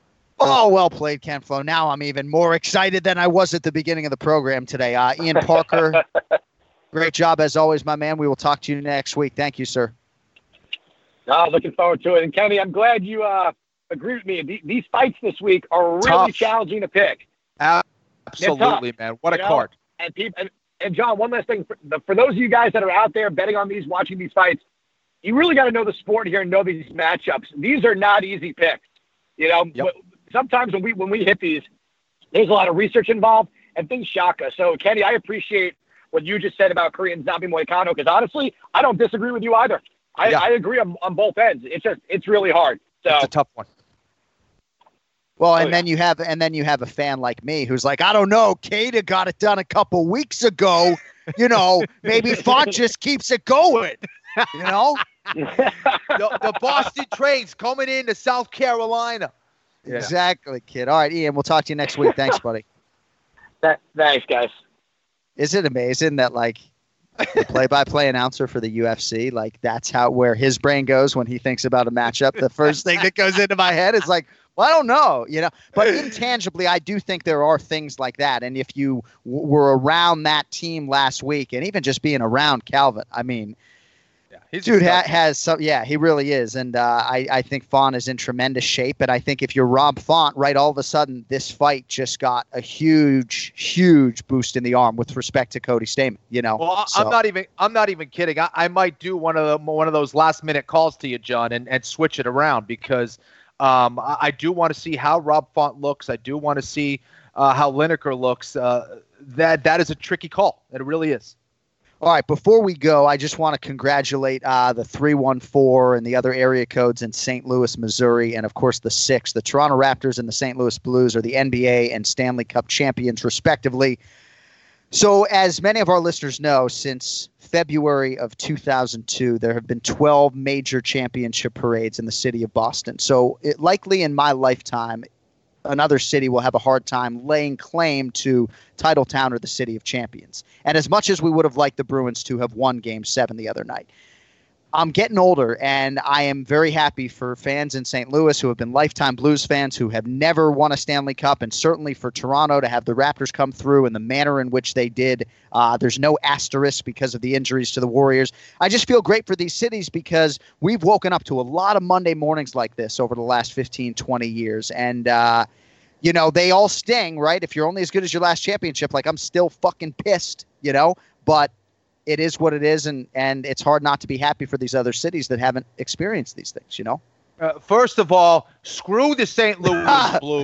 Oh, well played, Ken Flo. Now I'm even more excited than I was at the beginning of the program today. Uh, Ian Parker, great job as always, my man. We will talk to you next week. Thank you, sir. Oh, looking forward to it. And Kenny, I'm glad you uh, agreed with me. The, these fights this week are really Tough. challenging to pick. Absolutely, man. What a know? card. And, people, and, and John, one last thing. For, the, for those of you guys that are out there betting on these, watching these fights, you really got to know the sport here and know these matchups. These are not easy picks. You know, yep. sometimes when we when we hit these, there's a lot of research involved, and things shock us. So, Kenny, I appreciate what you just said about Korean Zombie Moicano, because honestly, I don't disagree with you either. I, yeah. I agree on, on both ends. It's just it's really hard. So it's a tough one. Well, and oh, yeah. then you have and then you have a fan like me who's like, I don't know, Kada got it done a couple weeks ago. You know, maybe Font just keeps it going. You know, the, the Boston train's coming into South Carolina. Yeah. Exactly, kid. All right, Ian, we'll talk to you next week. Thanks, buddy. That, thanks, guys. Is it amazing that like the play-by-play announcer for the U F C, like that's how where his brain goes when he thinks about a matchup? The first thing that goes into my head is like, well, I don't know, you know. But intangibly, I do think there are things like that. And if you w- were around that team last week, and even just being around Calvin, I mean, yeah, he's dude ha- has some. Yeah, he really is. And uh, I, I think Font is in tremendous shape. And I think if you're Rob Font, right, all of a sudden this fight just got a huge, huge boost in the arm with respect to Cody Stamann. You know, well, so. I'm not even. I'm not even kidding. I, I might do one of the one of those last minute calls to you, John, and, and switch it around because. Um, I, I do want to see how Rob Font looks. I do want to see uh, how Lineker looks. Uh, that that is a tricky call. It really is. All right, before we go, I just want to congratulate uh, the three one four and the other area codes in Saint Louis, Missouri, and, of course, the six. The Toronto Raptors and the Saint Louis Blues are the N B A and Stanley Cup champions, respectively. So, as many of our listeners know, since February of two thousand two, there have been twelve major championship parades in the city of Boston. So, it, likely in my lifetime, another city will have a hard time laying claim to Titletown or the City of Champions. And as much as we would have liked the Bruins to have won Game seven the other night, I'm getting older, and I am very happy for fans in Saint Louis who have been lifetime Blues fans who have never won a Stanley Cup, and certainly for Toronto to have the Raptors come through in the manner in which they did. Uh, there's no asterisk because of the injuries to the Warriors. I just feel great for these cities because we've woken up to a lot of Monday mornings like this over the last fifteen, twenty years, and uh, you know, they all sting, right? If you're only as good as your last championship, like I'm still fucking pissed, you know, but it is what it is, and, and it's hard not to be happy for these other cities that haven't experienced these things, you know? Uh, first of all, screw the Saint Louis Blues.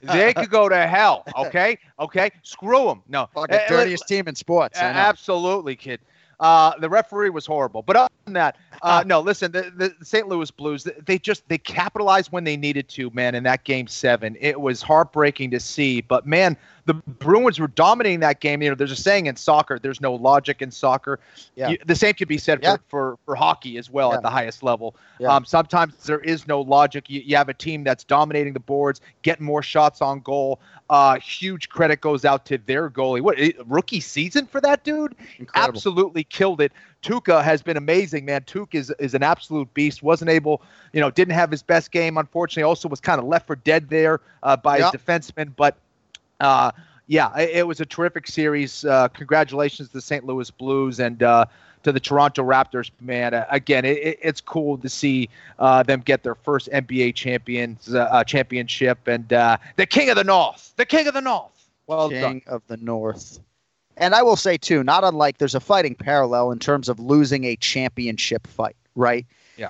They could go to hell. Okay, okay, screw them. No, Fucking Uh, dirtiest team in sports. uh, I know. absolutely, kid. Uh, the referee was horrible, but other than that, uh, no. Listen, the, the Saint Louis Blues, they just they capitalized when they needed to, man. In that game seven, it was heartbreaking to see. But man, the Bruins were dominating that game. You know, there's a saying in soccer: "There's no logic in soccer." Yeah. You, the same could be said Yeah. for, for for hockey as well Yeah. at the highest level. Yeah. Um, sometimes there is no logic. You, you have a team that's dominating the boards, getting more shots on goal. Uh, huge credit goes out to their goalie. What eh, rookie season for that dude? Incredible. Absolutely killed it. Tuukka has been amazing, man. Tuukka is is an absolute beast. Wasn't able, you know, didn't have his best game. Unfortunately, also was kind of left for dead there uh, by Yep. his defenseman. But uh, yeah, it, it was a terrific series. Uh, congratulations to the Saint Louis Blues and uh, to the Toronto Raptors, man. Uh, again, it, it, it's cool to see uh, them get their first N B A champions uh, championship and uh, the King of the North, the King of the North. Well King done. of the North. And I will say, too, not unlike there's a fighting parallel in terms of losing a championship fight, right? Yeah.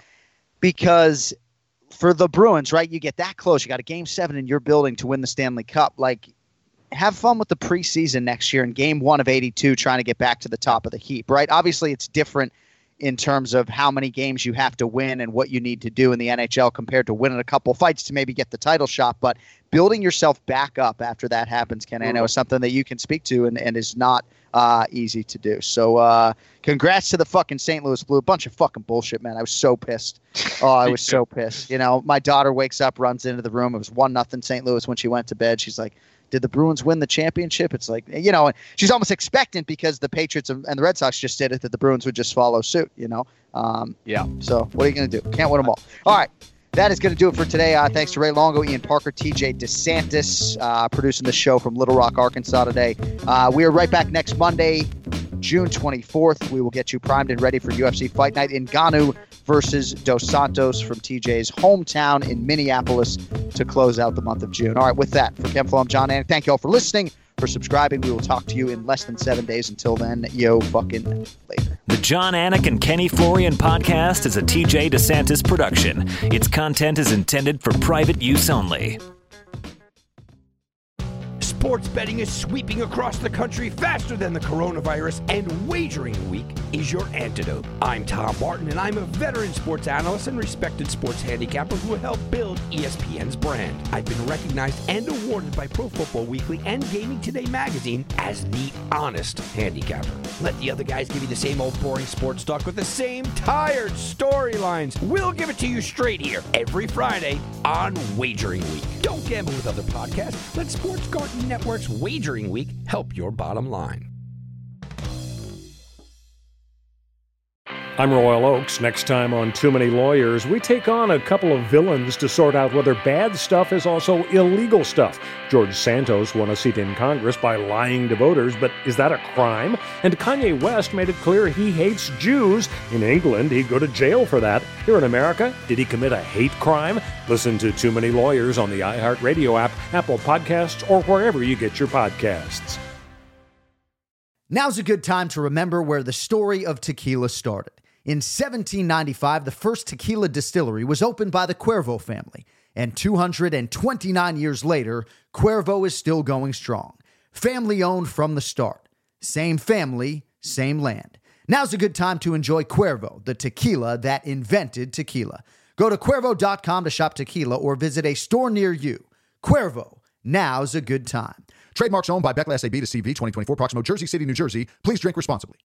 Because for the Bruins, right, you get that close. You got a game seven in your building to win the Stanley Cup. Like, have fun with the preseason next year in game one of eighty-two trying to get back to the top of the heap, right? Obviously, it's different in terms of how many games you have to win and what you need to do in the N H L compared to winning a couple fights to maybe get the title shot. But building yourself back up after that happens, Ken, I know is something that you can speak to and, and is not uh, easy to do. So uh, congrats to the fucking Saint Louis Blue. Bunch of fucking bullshit, man. I was so pissed. Oh, I was so pissed. You know, my daughter wakes up, runs into the room. It was one nothing Saint Louis when she went to bed. She's like, did the Bruins win the championship? It's like, you know, she's almost expectant because the Patriots and the Red Sox just did it that the Bruins would just follow suit, you know? Um, Yeah. So what are you going to do? Can't win them all. All right. That is going to do it for today. Uh, thanks to Ray Longo, Ian Parker, T J DeSantis, uh, producing the show from Little Rock, Arkansas today. Uh, we are right back next Monday, June twenty-fourth. We will get you primed and ready for U F C Fight Night in Ngannou versus Dos Santos from T J's hometown in Minneapolis to close out the month of June. All right, with that, for Ken Flo, I'm John Anik. Thank you all for listening, for subscribing. We will talk to you in less than seven days. Until then, yo fucking later. The John Anik and Kenny Florian podcast is a T J DeSantis production. Its content is intended for private use only. Sports betting is sweeping across the country faster than the coronavirus, and Wagering Week is your antidote. I'm Tom Barton, and I'm a veteran sports analyst and respected sports handicapper who helped build E S P N's brand. I've been recognized and awarded by Pro Football Weekly and Gaming Today magazine as the honest handicapper. Let the other guys give you the same old boring sports talk with the same tired storylines. We'll give it to you straight here every Friday on Wagering Week. Don't gamble with other podcasts. Let Sports Garden Network's Wagering Week help your bottom line. I'm Royal Oakes. Next time on Too Many Lawyers, we take on a couple of villains to sort out whether bad stuff is also illegal stuff. George Santos won a seat in Congress by lying to voters, but is that a crime? And Kanye West made it clear he hates Jews. In England, he'd go to jail for that. Here in America, did he commit a hate crime? Listen to Too Many Lawyers on the iHeartRadio app, Apple Podcasts, or wherever you get your podcasts. Now's a good time to remember where the story of tequila started. In seventeen ninety-five, the first tequila distillery was opened by the Cuervo family, and two hundred twenty-nine years later, Cuervo is still going strong. Family-owned from the start. Same family, same land. Now's a good time to enjoy Cuervo, the tequila that invented tequila. Go to Cuervo dot com to shop tequila or visit a store near you. Cuervo, now's a good time. Trademarks owned by Beckley S A B to C V twenty twenty-four, Proximo, Jersey City, New Jersey. Please drink responsibly.